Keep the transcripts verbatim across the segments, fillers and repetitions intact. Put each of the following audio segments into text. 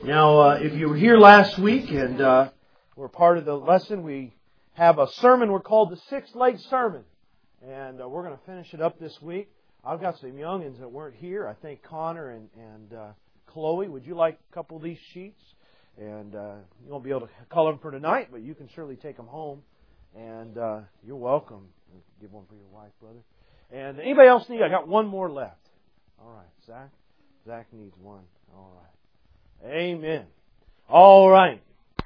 Now, uh, if you were here last week and uh, were part of the lesson, we have a sermon we're called the Six-Leg Sermon. And uh, we're going to finish it up this week. I've got some youngins that weren't here. I think Connor and, and uh, Chloe, would you like a couple of these sheets? And uh, you won't be able to color them for tonight, but you can surely take them home. And uh, you're welcome. Give one for your wife, brother. And anybody else need? I got one more left. All right, Zach. Zach needs one. All right. Amen. All right.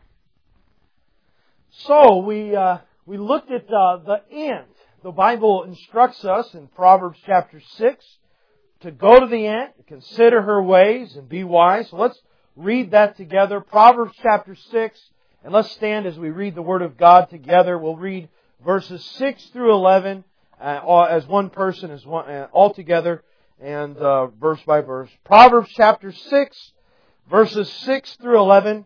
So we uh, we looked at uh, the ant. The Bible instructs us in Proverbs chapter six to go to the ant, consider her ways, and be wise. So let's read that together. Proverbs chapter six, and let's stand as we read the Word of God together. We'll read verses six through eleven uh, as one person, as one uh, all together, and uh, verse by verse. Proverbs chapter six. Verses six through eleven.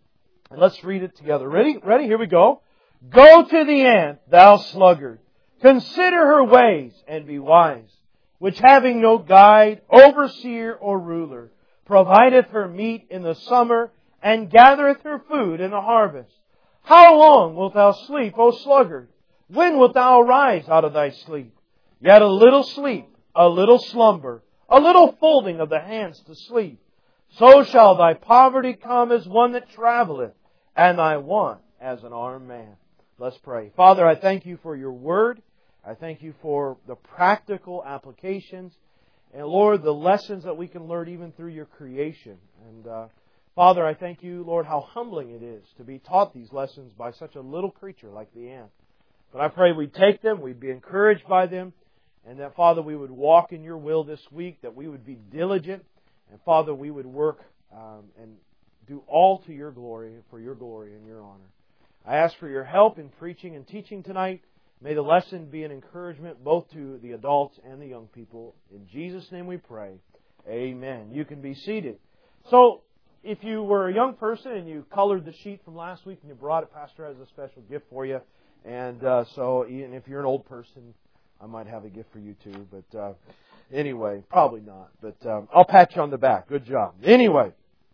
And let's read it together. Ready? Ready? Here we go. Go to the ant, thou sluggard. Consider her ways and be wise. Which having no guide, overseer, or ruler, provideth her meat in the summer, and gathereth her food in the harvest. How long wilt thou sleep, O sluggard? When wilt thou arise out of thy sleep? Yet a little sleep, a little slumber, a little folding of the hands to sleep. So shall thy poverty come as one that travelleth, and thy want as an armed man. Let's pray. Father, I thank you for your word. I thank you for the practical applications. And Lord, the lessons that we can learn even through your creation. And uh, Father, I thank you, Lord, how humbling it is to be taught these lessons by such a little creature like the ant. But I pray we'd take them, we'd be encouraged by them, and that, Father, we would walk in your will this week, that we would be diligent. And Father, we would work um, and do all to your glory, for your glory and your honor. I ask for your help in preaching and teaching tonight. May the lesson be an encouragement both to the adults and the young people. In Jesus' name we pray. Amen. You can be seated. So, if you were a young person and you colored the sheet from last week and you brought it, Pastor has a special gift for you. And uh, so, even if you're an old person, I might have a gift for you too. But uh, anyway, probably not. But um, I'll pat you on the back. Good job. Anyway,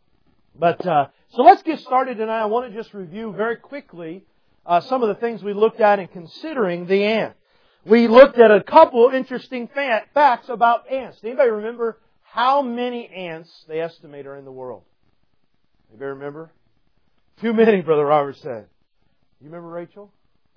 but uh, so let's get started tonight. I want to just review very quickly uh, some of the things we looked at in considering the ant. We looked at a couple interesting fa- facts about ants. Anybody remember how many ants they estimate are in the world? Anybody remember? Too many, Brother Robert said. You remember, Rachel?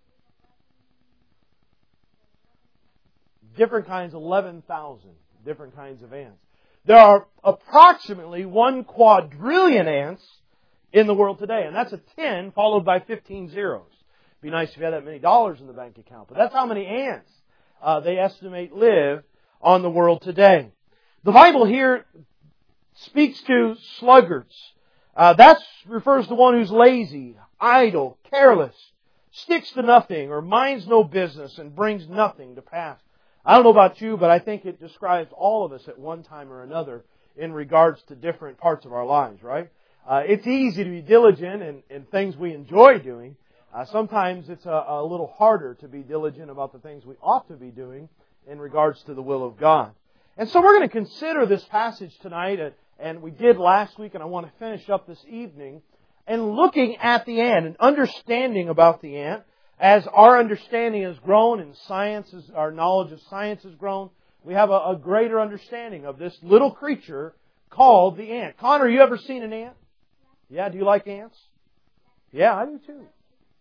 Different kinds, eleven thousand different kinds of ants. There are approximately one quadrillion ants in the world today. And that's a ten followed by fifteen zeros. It'd be nice if you had that many dollars in the bank account. But that's how many ants uh, they estimate live on the world today. The Bible here speaks to sluggards. Uh, that refers to one who's lazy, idle, careless, sticks to nothing, or minds no business and brings nothing to pass. I don't know about you, but I think it describes all of us at one time or another in regards to different parts of our lives, right? Uh, it's easy to be diligent in, in things we enjoy doing. Uh, sometimes it's a, a little harder to be diligent about the things we ought to be doing in regards to the will of God. And so we're going to consider this passage tonight, and, and we did last week, and I want to finish up this evening, and looking at the ant and understanding about the ant. As our understanding has grown and science, is, our knowledge of science has grown, we have a, a greater understanding of this little creature called the ant. Connor, you ever seen an ant? Yeah, do you like ants? Yeah, I do too.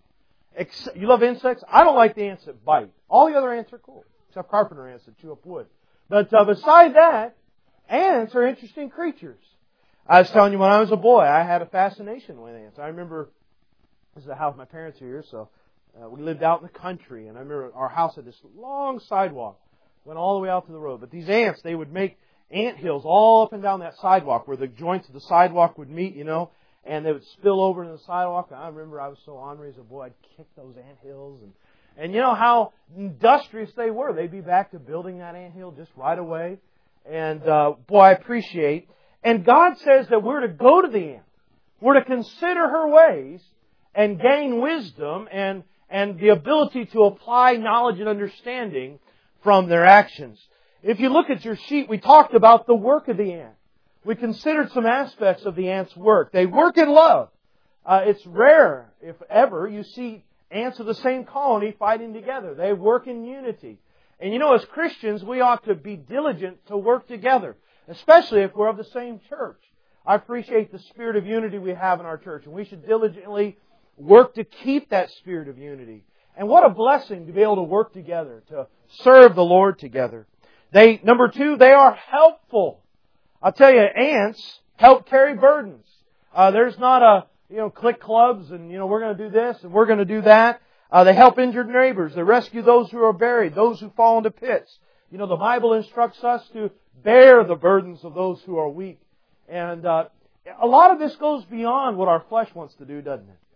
Ex- you love insects? I don't like the ants that bite. All the other ants are cool, except carpenter ants that chew up wood. But uh, beside that, ants are interesting creatures. I was telling you, when I was a boy, I had a fascination with ants. I remember, this is the house my parents are here, so Uh, we lived out in the country, and I remember our house had this long sidewalk, went all the way out to the road. But these ants, they would make ant hills all up and down that sidewalk where the joints of the sidewalk would meet, you know, and they would spill over into the sidewalk. And I remember I was so ornery as a boy, I'd kick those ant hills. And, and you know how industrious they were. They'd be back to building that ant hill just right away. And uh, boy, I appreciate. And God says that we're to go to the ant. We're to consider her ways and gain wisdom and and the ability to apply knowledge and understanding from their actions. If you look at your sheet, we talked about the work of the ant. we considered some aspects of the ants' work. They work in love. Uh, it's rare, if ever, you see ants of the same colony fighting together. They work in unity. And you know, as Christians, we ought to be diligent to work together, especially if we're of the same church. I appreciate the spirit of unity we have in our church, and we should diligently work to keep that spirit of unity. And what a blessing to be able to work together, to serve the Lord together. They, number two, they are helpful. I'll tell you, ants help carry burdens. Uh, there's not a, you know, click clubs and, you know, we're going to do this and we're going to do that. Uh, they help injured neighbors. They rescue those who are buried, those who fall into pits. You know, the Bible instructs us to bear the burdens of those who are weak. And uh, a lot of this goes beyond what our flesh wants to do, doesn't it?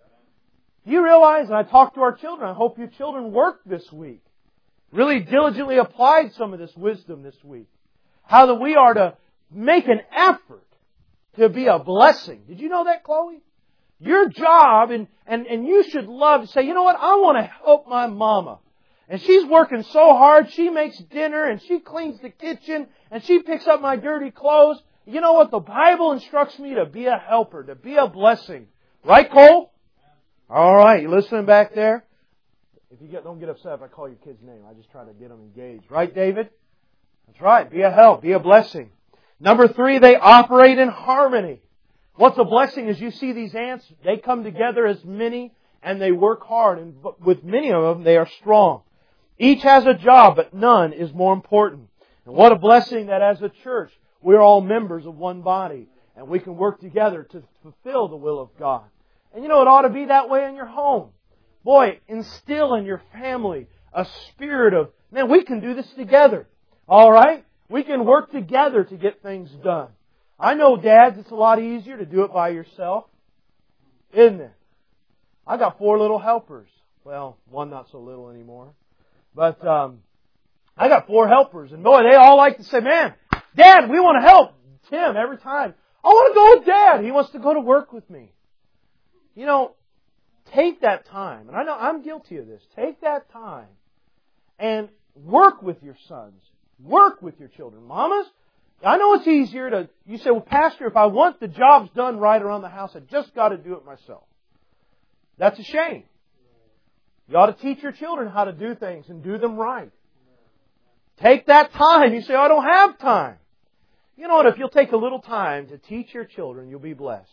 You realize, and I talked to our children, I hope you children worked this week. Really diligently applied some of this wisdom this week. How that we are to make an effort to be a blessing. Did you know that, Chloe? Your job, and, and, and you should love to say, you know what, I want to help my mama. And she's working so hard, she makes dinner, and she cleans the kitchen, and she picks up my dirty clothes. You know what, the Bible instructs me to be a helper, to be a blessing. Right, Cole? All right, you listening back there? If you get, don't get upset if I call your kid's name. I just try to get them engaged. Right, David? That's right. Be a help. Be a blessing. Number three, they operate in harmony. What's a blessing is you see these ants, they come together as many and they work hard. And with many of them, they are strong. Each has a job, but none is more important. And what a blessing that as a church, we're all members of one body. And we can work together to fulfill the will of God. And you know, it ought to be that way in your home. Boy, instill in your family a spirit of, man, we can do this together. All right? We can work together to get things done. I know, dads, it's a lot easier to do it by yourself. Isn't it? I got four little helpers. Well, one not so little anymore. But um, I got four helpers. And boy, they all like to say, man, Dad, we want to help Tim every time. I want to go with Dad. He wants to go to work with me. You know, take that time. And I know I'm guilty of this. Take that time and work with your sons. Work with your children. Mamas, I know it's easier to, you say, well, Pastor, if I want the jobs done right around the house, I just got to do it myself. That's a shame. You ought to teach your children how to do things and do them right. Take that time. You say, I don't have time. You know what? If you'll take a little time to teach your children, you'll be blessed.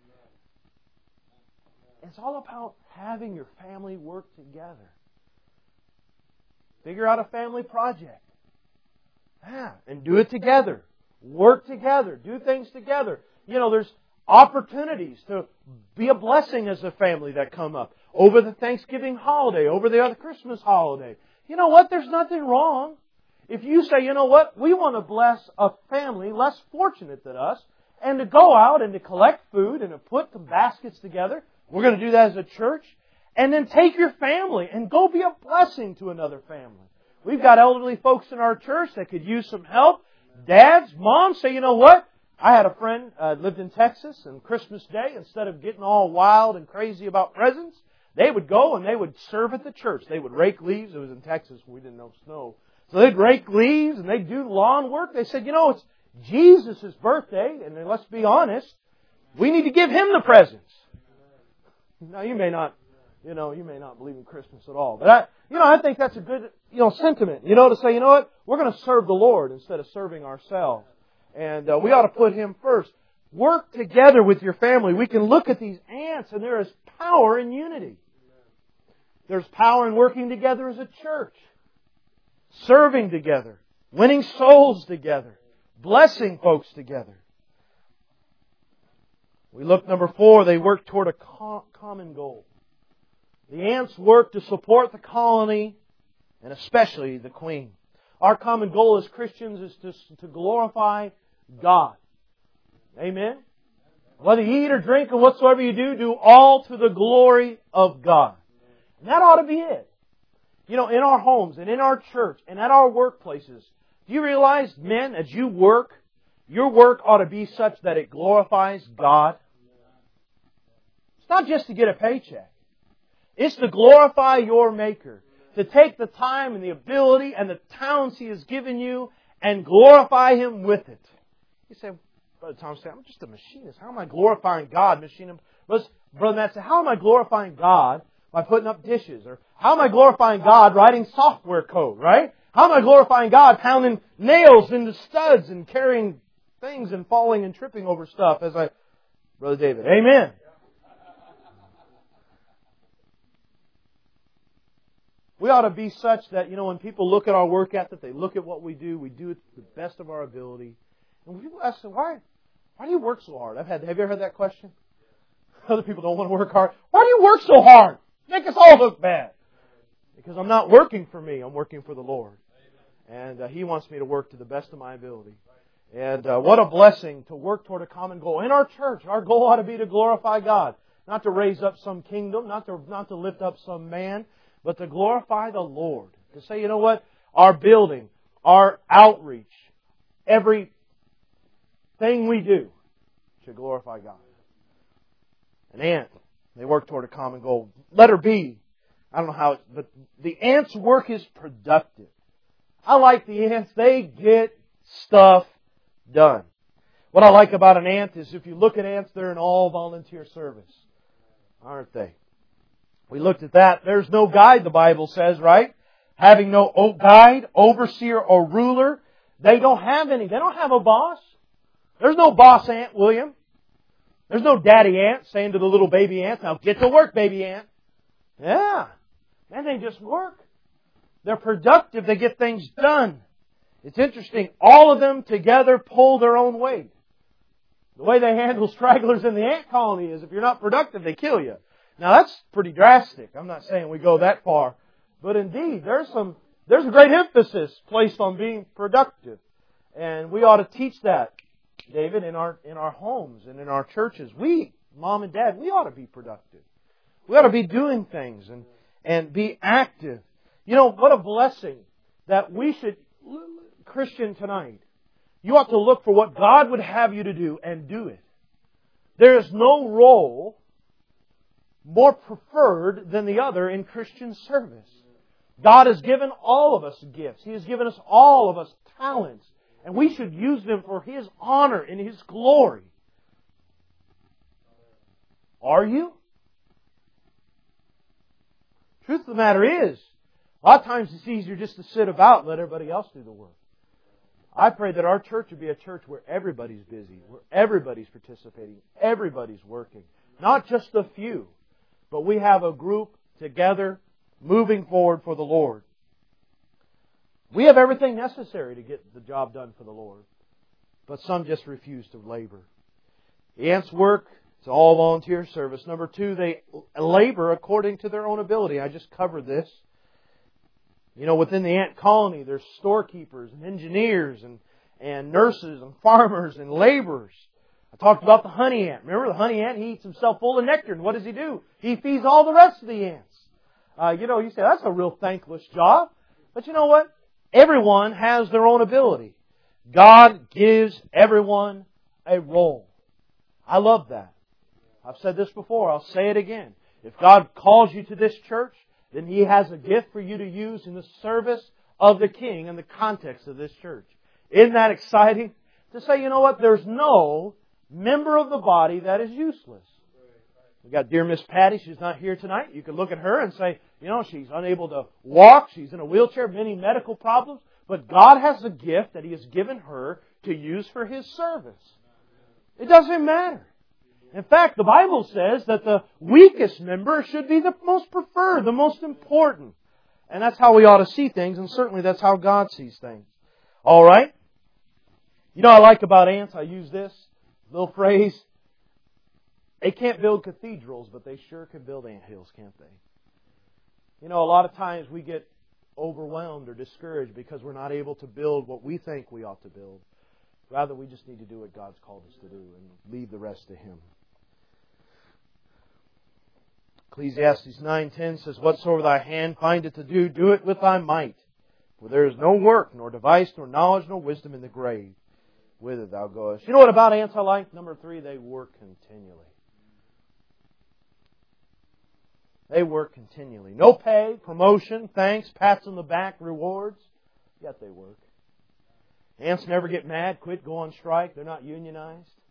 It's all about having your family work together. Figure out a family project. Yeah, and do it together. Work together. Do things together. You know, there's opportunities to be a blessing as a family that come up. Over the Thanksgiving holiday, over the other Christmas holiday. You know what? There's nothing wrong. If you say, you know what? We want to bless a family less fortunate than us, and to go out and to collect food and to put some baskets together. We're going to do that as a church. And then take your family and go be a blessing to another family. We've got elderly folks in our church that could use some help. Dads, moms say, you know what? I had a friend uh, lived in Texas, and Christmas Day, instead of getting all wild and crazy about presents, they would go and they would serve at the church. They would rake leaves. It was in Texas. We didn't know snow. So they'd rake leaves and they'd do lawn work. They said, you know, it's Jesus' birthday, and let's be honest, we need to give Him the presents. Now, you may not, you know, you may not believe in Christmas at all. But, I, you know, I think that's a good, you know, sentiment. You know, to say, you know what? We're going to serve the Lord instead of serving ourselves. And uh, we ought to put Him first. Work together with your family. We can look at these ants, and there is power in unity. There's power in working together as a church. Serving together. Winning souls together. Blessing folks together. We look, number four, they work toward a co- common goal. The ants work to support the colony, and especially the queen. Our common goal as Christians is to, to glorify God. Amen? Whether you eat or drink or whatsoever you do, do all to the glory of God. And that ought to be it. You know, in our homes and in our church and at our workplaces, do you realize, men, as you work, your work ought to be such that it glorifies God? It's not just to get a paycheck. It's to glorify your Maker. To take the time and the ability and the talents He has given you and glorify Him with it. You say, Brother Tom said, I'm just a machinist. How am I glorifying God? Machining. Brother Matt said, how am I glorifying God by putting up dishes? Or how am I glorifying God writing software code, right? How am I glorifying God pounding nails into studs and carrying things and falling and tripping over stuff as I... Brother David, amen. We ought to be such that, you know, when people look at our work ethic, they look at what we do, we do it to the best of our ability. And people ask, why, why do you work so hard? I've had, have you ever heard that question? Other people don't want to work hard. Why do you work so hard? Make us all look bad. Because I'm not working for me, I'm working for the Lord. And uh, He wants me to work to the best of my ability. And uh, what a blessing to work toward a common goal. In our church, our goal ought to be to glorify God. Not to raise up some kingdom, not to, not to lift up some man, but to glorify the Lord. To say, you know what? Our building, our outreach, every thing we do should glorify God. An ant, they work toward a common goal. Letter B, I don't know how, it's, but the ant's work is productive. I like the ants. They get stuff done. What I like about an ant is if you look at ants, they're an all-volunteer service. Aren't they? We looked at that. There's no guide, the Bible says, right? Having no guide, overseer, or ruler. They don't have any. They don't have a boss. There's no boss ant, William. There's no daddy ant saying to the little baby ant, now get to work, baby ant. Yeah. And they just work. They're productive. They get things done. It's interesting. All of them together pull their own weight. The way they handle stragglers in the ant colony is if you're not productive, they kill you. Now that's pretty drastic. I'm not saying we go that far. But indeed, there's some, there's a great emphasis placed on being productive. And we ought to teach that, David, in our, in our homes and in our churches. We, mom and dad, we ought to be productive. We ought to be doing things and, and be active. You know, what a blessing that we should, Christian tonight, you ought to look for what God would have you to do and do it. There is no role more preferred than the other in Christian service. God has given all of us gifts. He has given us all of us talents. And we should use them for His honor and His glory. Are you? Truth of the matter is, a lot of times it's easier just to sit about and let everybody else do the work. I pray that our church would be a church where everybody's busy, where everybody's participating, everybody's working. Not just a few, but we have a group together moving forward for the Lord. We have everything necessary to get the job done for the Lord, but some just refuse to labor. The ants work. It's all volunteer service. Number two, they labor according to their own ability. I just covered this. You know, within the ant colony, there's storekeepers and engineers and, and nurses and farmers and laborers. I talked about the honey ant. Remember the honey ant? He eats himself full of nectar. And what does he do? He feeds all the rest of the ants. Uh, you know, you say, that's a real thankless job. But you know what? Everyone has their own ability. God gives everyone a role. I love that. I've said this before. I'll say it again. If God calls you to this church, then He has a gift for you to use in the service of the King in the context of this church. Isn't that exciting? To say, you know what? There's no member of the body that is useless. We've got dear Miss Patty. She's not here tonight. You can look at her and say, you know, she's unable to walk. She's in a wheelchair, many medical problems. But God has a gift that He has given her to use for His service. It doesn't matter. In fact, the Bible says that the weakest member should be the most preferred, the most important. And that's how we ought to see things, and certainly that's how God sees things. All right? You know what I like about ants? I use this little phrase. They can't build cathedrals, but they sure can build anthills, can't they? You know, a lot of times we get overwhelmed or discouraged because we're not able to build what we think we ought to build. Rather, we just need to do what God's called us to do and leave the rest to Him. Ecclesiastes nine ten says, whatsoever thy hand findeth to do, do it with thy might. For there is no work, nor device, nor knowledge, nor wisdom in the grave, whither thou goest. You know what about ants I like? Number three, they work continually. They work continually. No pay, promotion, thanks, pats on the back, rewards. Yet they work. Ants never get mad, quit, go on strike. They're not unionized.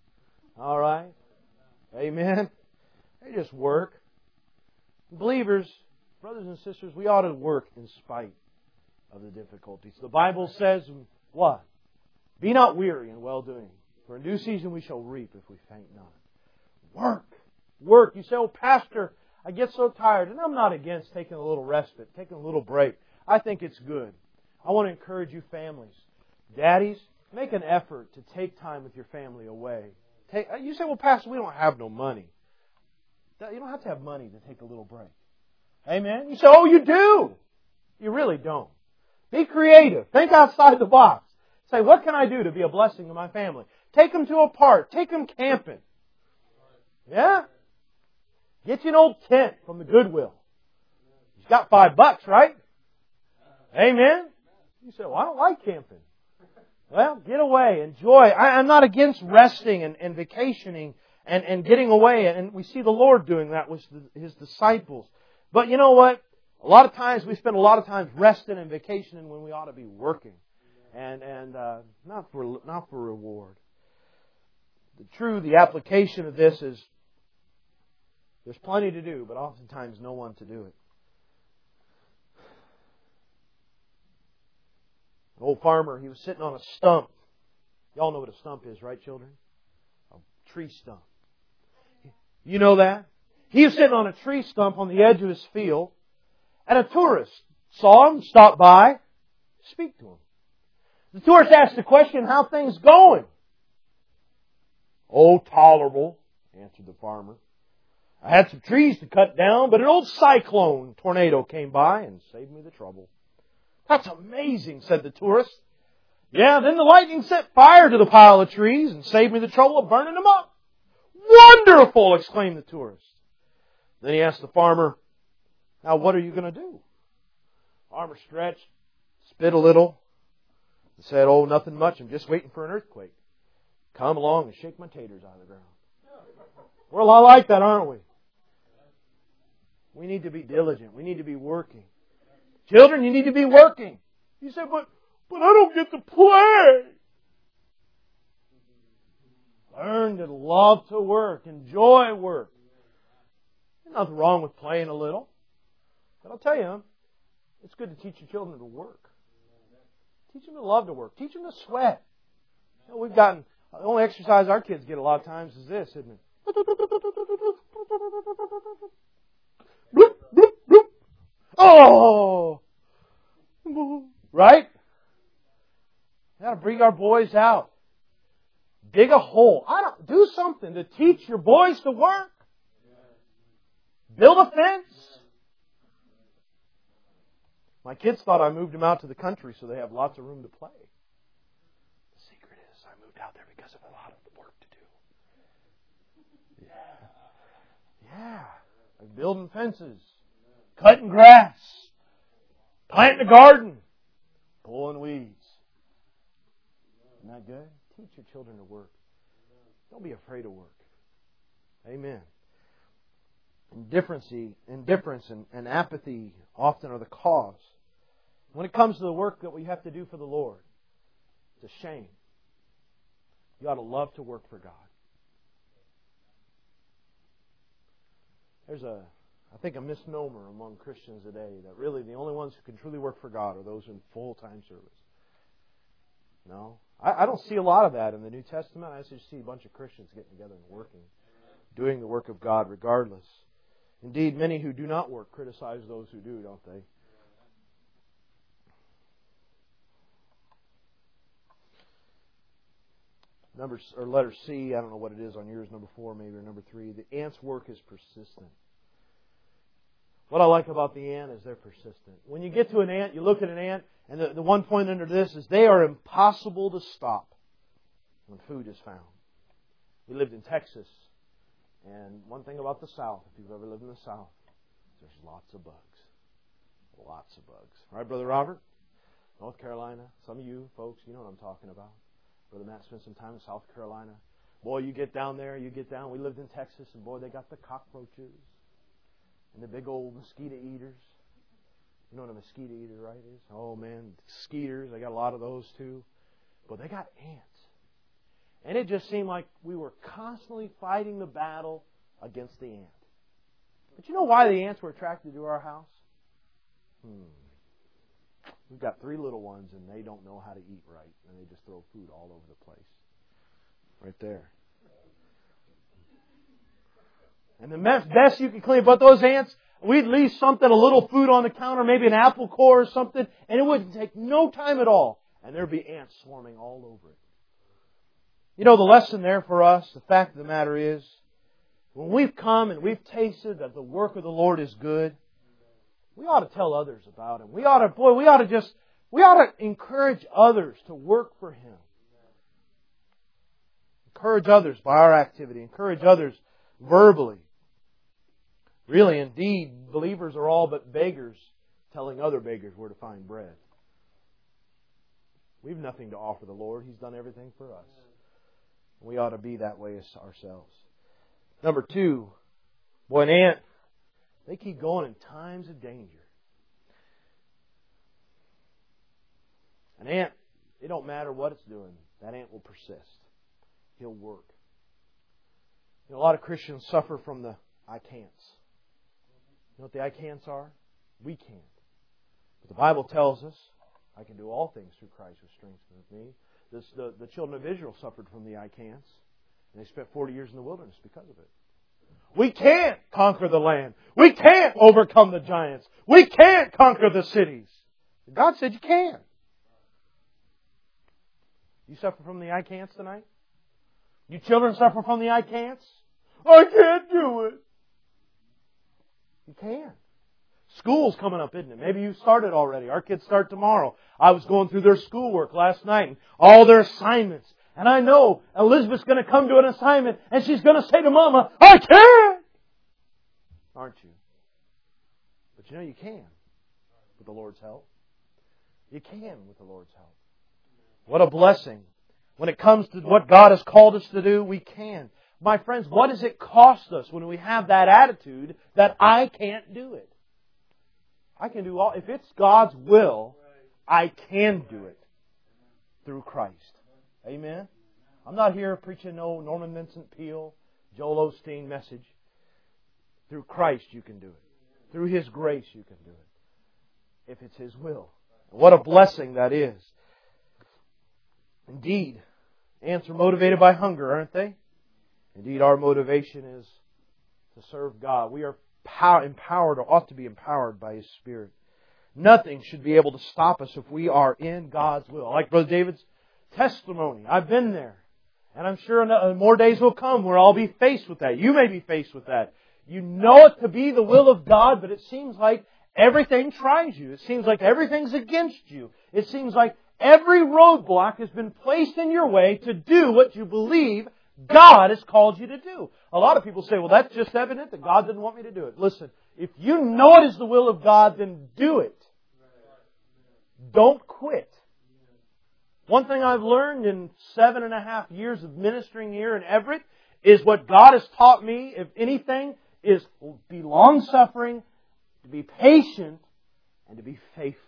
All right? Amen? They just work. Believers, brothers and sisters, we ought to work in spite of the difficulties. The Bible says, what? Be not weary in well-doing, for in due season we shall reap if we faint not. Work. Work. You say, oh, Pastor, I get so tired. And I'm not against taking a little respite, taking a little break. I think it's good. I want to encourage you families. Daddies, make an effort to take time with your family away. Take, you say, well, Pastor, we don't have no money. You don't have to have money to take a little break. Amen? You say, oh, you do. You really don't. Be creative. Think outside the box. Say, what can I do to be a blessing to my family? Take them to a park. Take them camping. Yeah? Get you an old tent from the Goodwill. You've got five bucks, right? Amen? You say, well, I don't like camping. Well, get away. Enjoy. I, I'm not against resting and, and vacationing and, and getting away. And we see the Lord doing that with the, His disciples. But you know what? A lot of times we spend a lot of times resting and vacationing when we ought to be working. And, and uh, not for not for reward. The true, the application of this is there's plenty to do, but oftentimes no one to do it. An old farmer, he was sitting on a stump. Y'all know what a stump is, right, children? A tree stump. You know that? He was sitting on a tree stump on the edge of his field, and a tourist saw him, stopped by, speak to him. The tourist asked the question, how things going? Oh, tolerable, answered the farmer. I had some trees to cut down, but an old cyclone tornado came by and saved me the trouble. That's amazing, said the tourist. Yeah, then the lightning set fire to the pile of trees and saved me the trouble of burning them up. Wonderful, exclaimed the tourist. Then he asked the farmer, now what are you going to do? The farmer stretched, spit a little, and said, oh, nothing much. I'm just waiting for an earthquake. Come along and shake my taters out of the ground. We're a lot like that, aren't we? We need to be diligent. We need to be working. Children, you need to be working. You say, but, but I don't get to play. Learn to love to work. Enjoy work. There's nothing wrong with playing a little. But I'll tell you, it's good to teach your children to work. Teach them to love to work. Teach them to sweat. You know, we've gotten, the only exercise our kids get a lot of times is this, isn't it? Bloop, bloop, bloop. Oh! Right? We got to bring our boys out. Dig a hole. I don't do something to teach your boys to work. Build a fence. My kids thought I moved them out to the country so they have lots of room to play. The secret is I moved out there because of a lot of work to do. Yeah. Yeah. Like building fences. Cutting grass. Planting a garden. Pulling weeds. Isn't that good? Teach your children to work. Don't be afraid of work. Amen. Indifference, indifference and, and apathy often are the cause. When it comes to the work that we have to do for the Lord, it's a shame. You ought to love to work for God. There's a, I think, a misnomer among Christians today that really the only ones who can truly work for God are those in full-time service. No. I, I don't see a lot of that in the New Testament. I just see a bunch of Christians getting together and working, doing the work of God regardless. Indeed, many who do not work criticize those who do, don't they? Number or letter C, I don't know what it is on yours, number four maybe, or number three. The ant's work is persistent. What I like about the ant is they're persistent. When you get to an ant, you look at an ant, and the, the one point under this is they are impossible to stop when food is found. We lived in Texas, and one thing about the South, if you've ever lived in the South, there's lots of bugs. Lots of bugs. Right, Brother Robert? North Carolina. Some of you folks, you know what I'm talking about. Brother Matt spent some time in South Carolina. Boy, you get down there, you get down. We lived in Texas, and boy, they got the cockroaches and the big old mosquito eaters. You know what a mosquito eater, right, is? Oh, man, skeeters. They got a lot of those, too. But they got ants. And it just seemed like we were constantly fighting the battle against the ant. But you know why the ants were attracted to our house? Hmm. We've got three little ones and they don't know how to eat right. And they just throw food all over the place. Right there. And the best you can clean, but those ants, we'd leave something, a little food on the counter, maybe an apple core or something, and it wouldn't take no time at all. And there'd be ants swarming all over it. You know, the lesson there for us, the fact of the matter is, when we've come and we've tasted that the work of the Lord is good, we ought to tell others about Him. We ought to, boy, we ought to just, we ought to encourage others to work for Him. Encourage others by our activity. Encourage others verbally. Really, indeed, believers are all but beggars telling other beggars where to find bread. We've nothing to offer the Lord. He's done everything for us. We ought to be that way ourselves. Number two, boy, an ant, they keep going in times of danger. An ant, it don't matter what it's doing. That ant will persist. He'll work. You know, a lot of Christians suffer from the I can'ts. You know what the I can'ts are? We can't. But the Bible tells us, I can do all things through Christ who strengthens me. This, the, the children of Israel suffered from the I can'ts. And they spent forty years in the wilderness because of it. We can't conquer the land. We can't overcome the giants. We can't conquer the cities. God said you can. You suffer from the I can'ts tonight? You children suffer from the I can'ts? I can't do it. You can. School's coming up, isn't it? Maybe you started already. Our kids start tomorrow. I was going through their schoolwork last night and all their assignments. And I know Elizabeth's going to come to an assignment and she's going to say to Mama, I can't! Aren't you? But you know you can with the Lord's help. You can with the Lord's help. What a blessing. When it comes to what God has called us to do, we can. My friends, what does it cost us when we have that attitude that I can't do it? I can do all. If it's God's will, I can do it through Christ. Amen? I'm not here preaching no Norman Vincent Peale, Joel Osteen message. Through Christ you can do it. Through His grace you can do it. If it's His will. What a blessing that is. Indeed, ants are motivated by hunger, aren't they? Indeed, our motivation is to serve God. We are power, empowered or ought to be empowered by His Spirit. Nothing should be able to stop us if we are in God's will. Like Brother David's testimony. I've been there. And I'm sure more days will come where I'll be faced with that. You may be faced with that. You know it to be the will of God, but it seems like everything tries you. It seems like everything's against you. It seems like every roadblock has been placed in your way to do what you believe God has called you to do. A lot of people say, well, that's just evident that God didn't want me to do it. Listen, if you know it is the will of God, then do it. Don't quit. One thing I've learned in seven and a half years of ministering here in Everett is what God has taught me, if anything, is be long-suffering, to be patient, and to be faithful.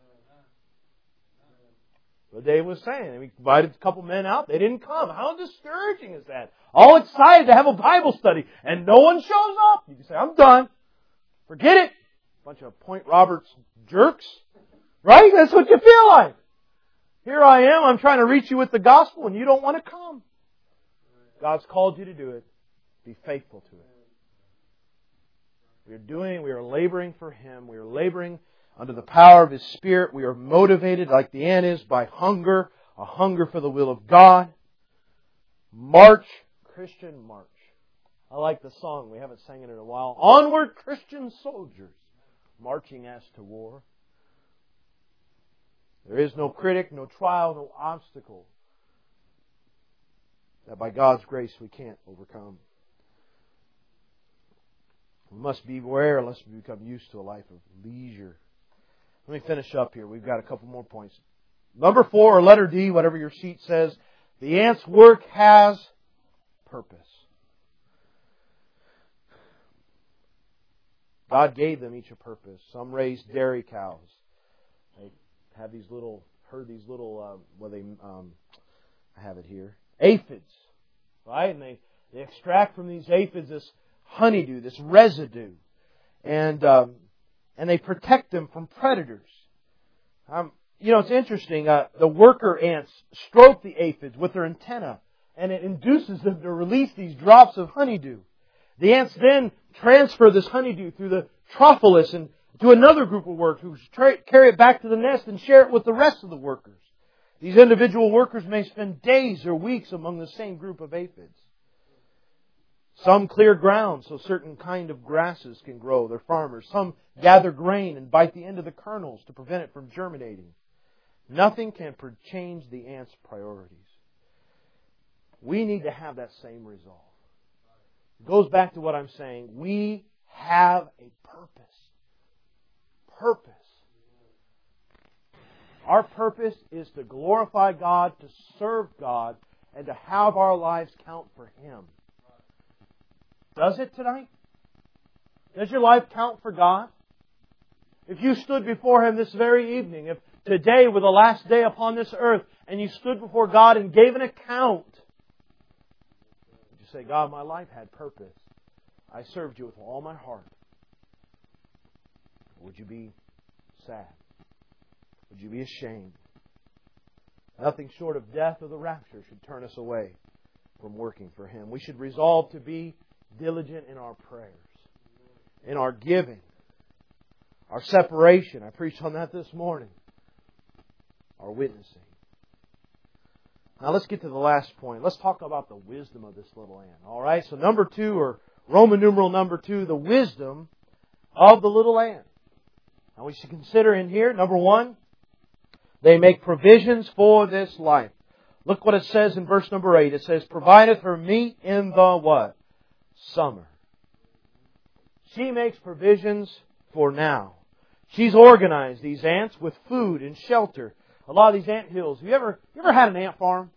What Dave was saying, we invited a couple men out, they didn't come. How discouraging is that? All excited to have a Bible study, and no one shows up. You can say, I'm done. Forget it. Bunch of Point Roberts jerks. Right? That's what you feel like. Here I am, I'm trying to reach you with the gospel, and you don't want to come. God's called you to do it. Be faithful to it. We are doing, we are laboring for Him. We are laboring under the power of His Spirit. We are motivated, like the ant is, by hunger, a hunger for the will of God. March, Christian march. I like the song. We haven't sang it in a while. Onward, Christian soldiers, marching as to war. There is no critic, no trial, no obstacle that by God's grace we can't overcome. We must beware lest we become used to a life of leisure. Let me finish up here. We've got a couple more points. Number four, or letter D, whatever your sheet says, the ant's work has purpose. God gave them each a purpose. Some raised dairy cows. They have these little, herd these little, uh, well, they, um, I have it here. aphids, right? And they, they extract from these aphids this honeydew, this residue. And um, and they protect them from predators. Um, you know, it's interesting. Uh, the worker ants stroke the aphids with their antenna, and it induces them to release these drops of honeydew. The ants then transfer this honeydew through the tropholis and to another group of workers who tra- carry it back to the nest and share it with the rest of the workers. These individual workers may spend days or weeks among the same group of aphids. Some clear ground so certain kind of grasses can grow. They're farmers. Some gather grain and bite the end of the kernels to prevent it from germinating. Nothing can change the ant's priorities. We need to have that same resolve. It goes back to what I'm saying. We have a purpose. Purpose. Our purpose is to glorify God, to serve God, and to have our lives count for Him. Does it tonight? Does your life count for God? If you stood before Him this very evening, if today were the last day upon this earth, and you stood before God and gave an account, would you say, God, my life had purpose. I served You with all my heart. Would you be sad? Would you be ashamed? Nothing short of death or the rapture should turn us away from working for Him. We should resolve to be diligent in our prayers, in our giving, our separation. I preached on that this morning. Our witnessing. Now let's get to the last point. Let's talk about the wisdom of this little ant. All right. So number two, or Roman numeral number two, the wisdom of the little ant. Now we should consider in here, number one, they make provisions for this life. Look what it says in verse number eight. It says, provideth her meat in the what? Summer. She makes provisions for now. She's organized these ants with food and shelter. A lot of these ant hills. Have you ever, you ever had an ant farm?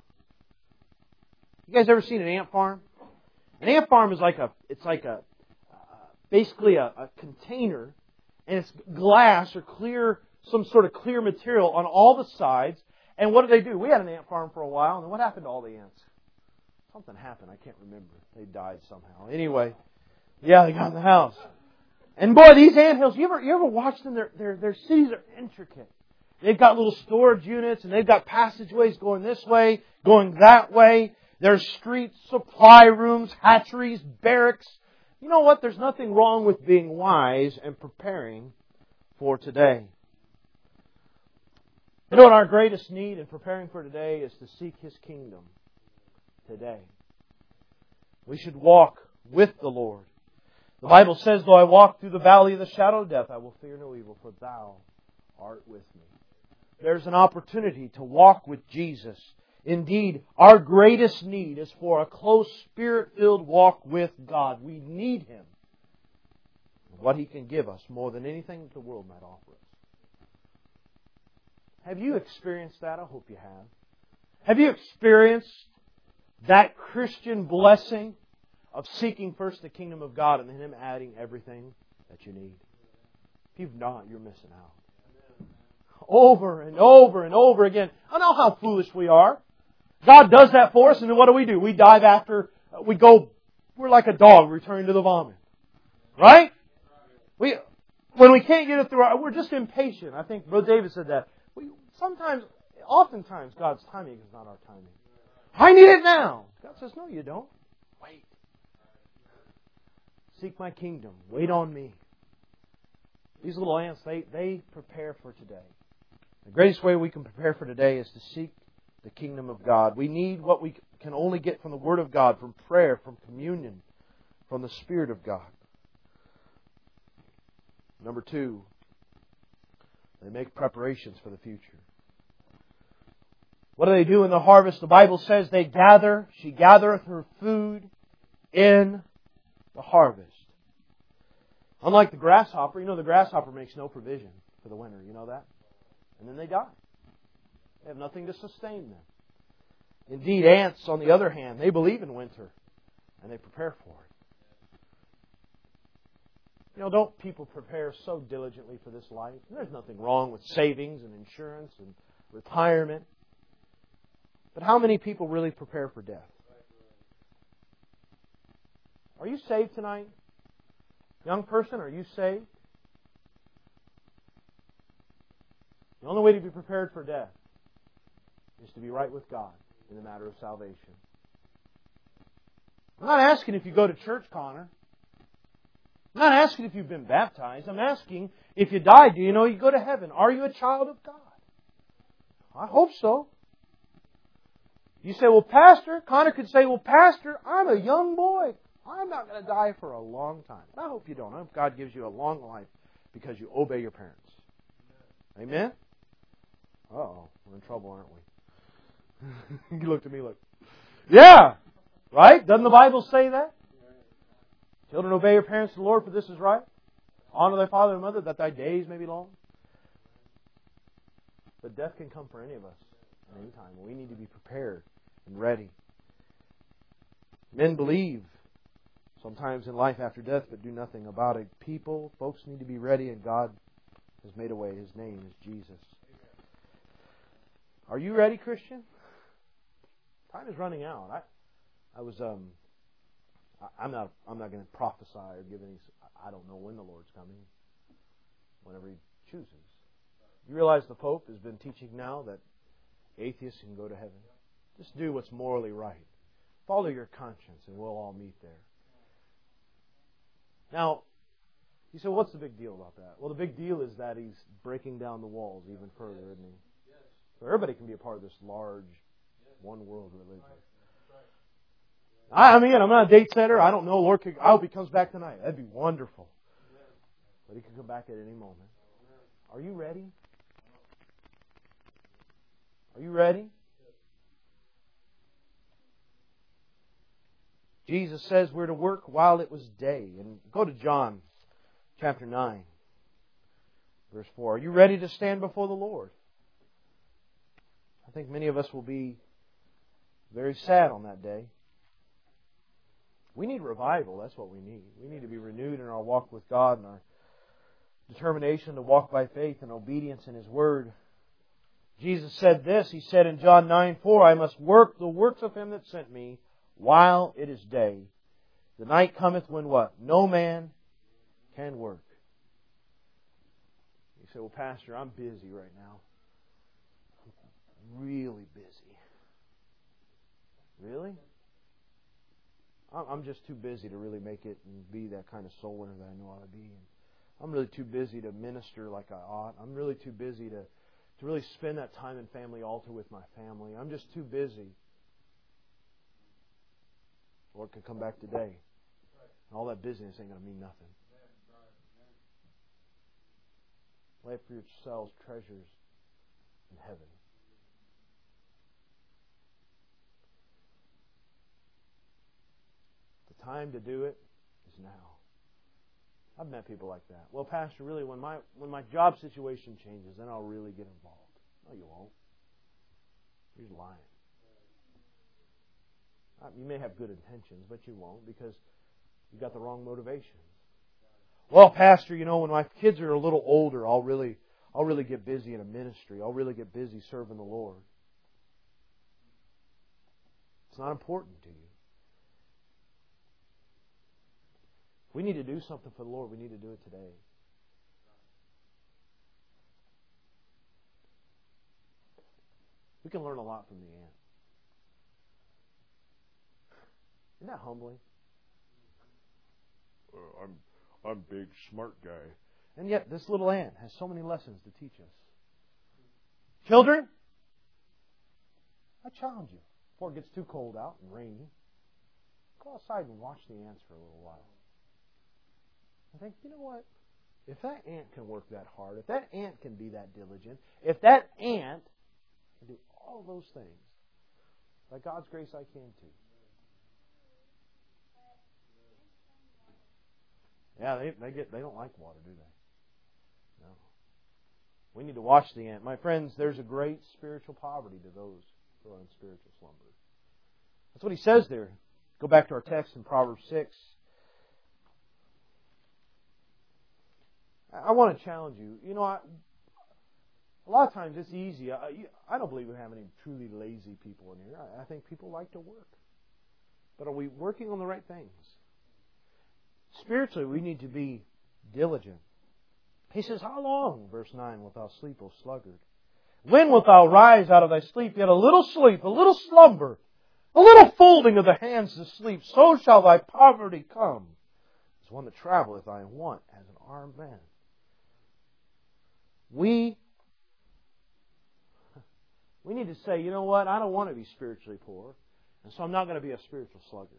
You guys ever seen an ant farm? An ant farm is like a, it's like a, uh, basically a, a container, and it's glass or clear, some sort of clear material on all the sides. And what do they do? We had an ant farm for a while, and then what happened to all the ants? Something happened. I can't remember. They died somehow. Anyway, yeah, they got in the house. And boy, these ant hills, you ever, you ever watch them? Their, their, their cities are intricate. They've got little storage units, and they've got passageways going this way, going that way. There's streets, supply rooms, hatcheries, barracks. You know what? There's nothing wrong with being wise and preparing for today. You know what our greatest need in preparing for today is to seek His kingdom today. We should walk with the Lord. The Bible says, though I walk through the valley of the shadow of death, I will fear no evil, for Thou art with me. There's an opportunity to walk with Jesus. Indeed, our greatest need is for a close Spirit-filled walk with God. We need Him. What He can give us more than anything that the world might offer us. Have you experienced that? I hope you have. Have you experienced that Christian blessing of seeking first the kingdom of God and then Him adding everything that you need? If you've not, you're missing out. Over and over and over again. I know how foolish we are. God does that for us, and then what do we do? We dive after, we go, we're like a dog returning to the vomit. Right? We, when we can't get it through our, we're just impatient. I think Brother David said that. We, sometimes, oftentimes, God's timing is not our timing. I need it now. God says, no, you don't. Wait. Seek my kingdom. Wait on me. These little ants, they, they prepare for today. The greatest way we can prepare for today is to seek the kingdom of God. We need what we can only get from the Word of God, from prayer, from communion, from the Spirit of God. Number two, they make preparations for the future. What do they do in the harvest? The Bible says they gather, she gathereth her food in the harvest. Unlike the grasshopper, you know the grasshopper makes no provision for the winter. You know that? And then they die. They have nothing to sustain them. Indeed, ants, on the other hand, they believe in winter and they prepare for it. You know, don't people prepare so diligently for this life? There's nothing wrong with savings and insurance and retirement. But how many people really prepare for death? Are you saved tonight? Young person, are you saved? The only way to be prepared for death is to be right with God in the matter of salvation. I'm not asking if you go to church, Connor. I'm not asking if you've been baptized. I'm asking if you die, do you know you go to heaven? Are you a child of God? I hope so. You say, well, Pastor, Connor could say, well, Pastor, I'm a young boy. I'm not going to die for a long time. I hope you don't. I hope God gives you a long life because you obey your parents. Amen? Uh-oh, we're in trouble, aren't we? You looked at me like, yeah, right? Doesn't the Bible say that? Children, obey your parents to the Lord, for this is right. Honor thy father and mother, that thy days may be long. But death can come for any of us at any time. We need to be prepared and ready. Men believe sometimes in life after death, but do nothing about it. People, folks need to be ready, and God has made a way. His name is Jesus. Are you ready, Christian? Time is running out. I, I was, um, I, I'm not, I'm not going to prophesy or give any. I don't know when the Lord's coming. Whenever He chooses. You realize the Pope has been teaching now that atheists can go to heaven. Just do what's morally right. Follow your conscience, and we'll all meet there. Now, you say, well, what's the big deal about that? Well, the big deal is that He's breaking down the walls even further, isn't He? So everybody can be a part of this large, one-world religion. I, I mean, I'm not a date setter. I don't know. Lord, could, I hope He comes back tonight. That'd be wonderful. But He could come back at any moment. Are you ready? Are you ready? Jesus says we're to work while it was day. And go to John chapter nine, verse four. Are you ready to stand before the Lord? I think many of us will be very sad on that day. We need revival. That's what we need. We need to be renewed in our walk with God and our determination to walk by faith and obedience in His Word. Jesus said this. He said in John nine four, I must work the works of Him that sent me while it is day. The night cometh when what? No man can work. You say, well, Pastor, I'm busy right now. Really busy. Really? I'm just too busy to really make it and be that kind of soul winner that I know how to be. I'm really too busy to minister like I ought. I'm really too busy to, to really spend that time in family altar with my family. I'm just too busy. Lord could come back today. And all that busyness ain't going to mean nothing. Lay up for yourselves treasures in heaven. The time to do it is now. I've met people like that. Well, Pastor, really, when my when my job situation changes, then I'll really get involved. No, you won't. You're just lying. You may have good intentions, but you won't because you've got the wrong motivations. Well, Pastor, you know, when my kids are a little older, I'll really, I'll really get busy in a ministry. I'll really get busy serving the Lord. It's not important to you. If we need to do something for the Lord, we need to do it today. We can learn a lot from the ant. Isn't that humbling? Uh, I'm I'm big, smart guy. And yet this little ant has so many lessons to teach us. Children, I challenge you, before it gets too cold out and rainy, go outside and watch the ants for a little while. I think, you know what? If that ant can work that hard, if that ant can be that diligent, if that ant can do all those things, by God's grace I can too. Yeah, they they get they don't like water, do they? No. We need to watch the ant. My friends, there's a great spiritual poverty to those who are in spiritual slumber. That's what he says there. Go back to our text in Proverbs six. I want to challenge you. You know, I, A lot of times it's easy. I, I don't believe we have any truly lazy people in here. I, I think people like to work. But are we working on the right things? Spiritually, we need to be diligent. He says, how long, verse nine, wilt thou sleep, O sluggard? When wilt thou rise out of thy sleep? Yet a little sleep, a little slumber, a little folding of the hands to sleep, so shall thy poverty come. As one that travelleth I want, as an armed man. We, we need to say, you know what, I don't want to be spiritually poor, and so I'm not going to be a spiritual sluggard.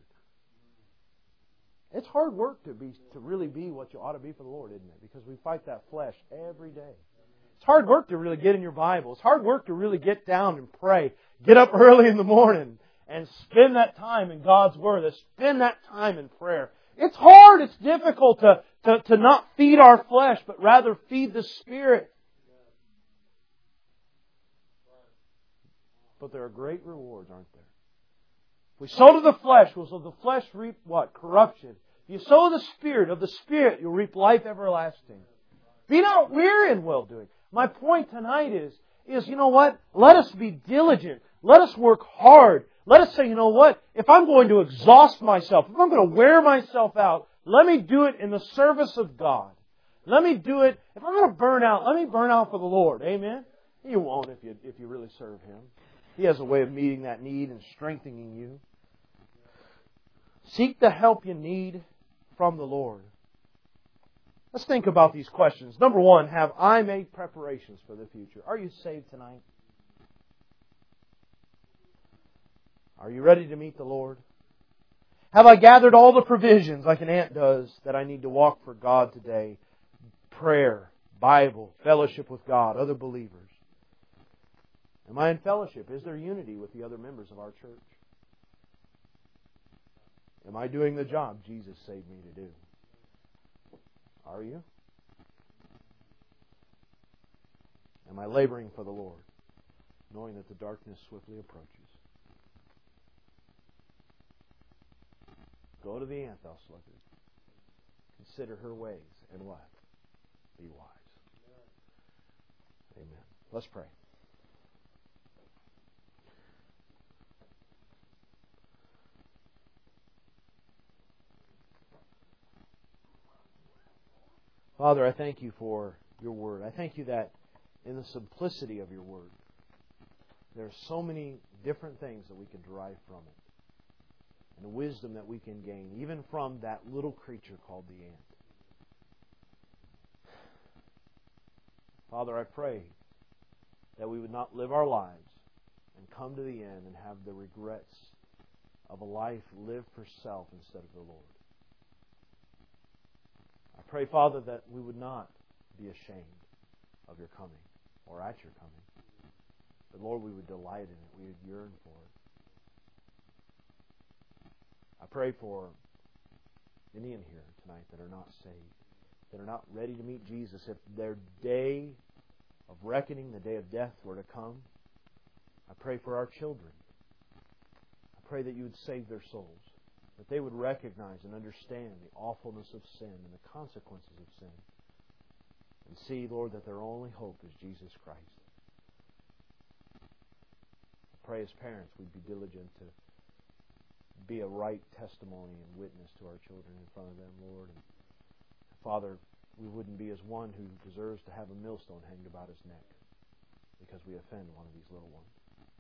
It's hard work to be to really be what you ought to be for the Lord, isn't it? Because we fight that flesh every day. It's hard work to really get in your Bible. It's hard work to really get down and pray. Get up early in the morning and spend that time in God's Word. And spend that time in prayer. It's hard. It's difficult to, to, to not feed our flesh, but rather feed the Spirit. But there are great rewards, aren't there? If we sow to the flesh, will the flesh reap what? Corruption. If you sow the Spirit, of the Spirit, you'll reap life everlasting. Be not weary in well-doing. My point tonight is, is, you know what? Let us be diligent. Let us work hard. Let us say, you know what? If I'm going to exhaust myself, if I'm going to wear myself out, let me do it in the service of God. Let me do it. If I'm going to burn out, let me burn out for the Lord. Amen? You won't if you, if you really serve Him. He has a way of meeting that need and strengthening you. Seek the help you need from the Lord. Let's think about these questions. Number one, have I made preparations for the future? Are you saved tonight? Are you ready to meet the Lord? Have I gathered all the provisions like an ant does that I need to walk for God today? Prayer, Bible, fellowship with God, other believers. Am I in fellowship? Is there unity with the other members of our church? Am I doing the job Jesus saved me to do? Are you? Am I laboring for the Lord, knowing that the darkness swiftly approaches? Go to the ant, thou sluggard. Consider her ways, and what? Be wise. Amen. Let's pray. Father, I thank You for Your Word. I thank You that in the simplicity of Your Word, there are so many different things that we can derive from it. And the wisdom that we can gain, even from that little creature called the ant. Father, I pray that we would not live our lives and come to the end and have the regrets of a life lived for self instead of the Lord. I pray, Father, that we would not be ashamed of Your coming or at Your coming. But Lord, we would delight in it. We would yearn for it. I pray for any in here tonight that are not saved, that are not ready to meet Jesus. If their day of reckoning, the day of death were to come, I pray for our children. I pray that You would save their souls, that they would recognize and understand the awfulness of sin and the consequences of sin, and see, Lord, that their only hope is Jesus Christ. I pray as parents we'd be diligent to be a right testimony and witness to our children in front of them, Lord. And Father, we wouldn't be as one who deserves to have a millstone hanged about his neck because we offend one of these little ones.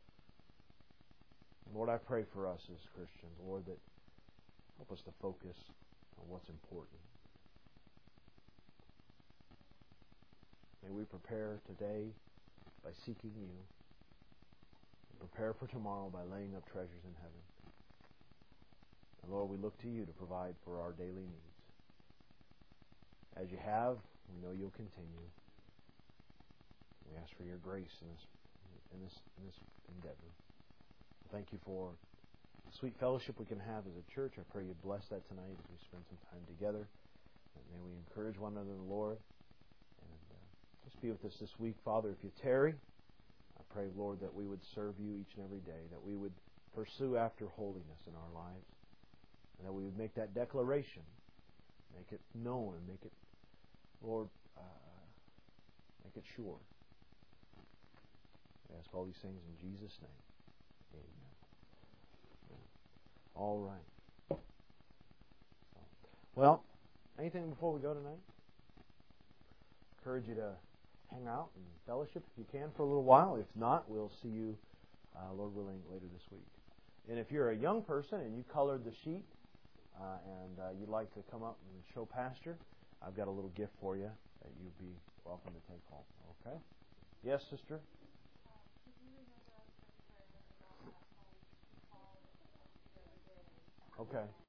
And Lord, I pray for us as Christians, Lord, that help us to focus on what's important. May we prepare today by seeking You, and prepare for tomorrow by laying up treasures in heaven. And Lord, we look to You to provide for our daily needs. As You have, we know You'll continue. We ask for Your grace in this, in this, in this endeavor. Thank You for the sweet fellowship we can have as a church. I pray You bless that tonight as we spend some time together. And may we encourage one another in the Lord. And uh, just be with us this week, Father. If You tarry, I pray, Lord, that we would serve You each and every day, that we would pursue after holiness in our lives. And that we would make that declaration, make it known, and make it, Lord, uh, make it sure We ask all these things in Jesus' name. Amen. All right. Well, anything before we go tonight? Encourage you to hang out and fellowship if you can for a little while. If not, we'll see you, uh, Lord willing, later this week. And if you're a young person and you colored the sheet uh, and uh, you'd like to come up and show Pastor, I've got a little gift for you that you'd be welcome to take home. Okay? Yes, sister? Okay.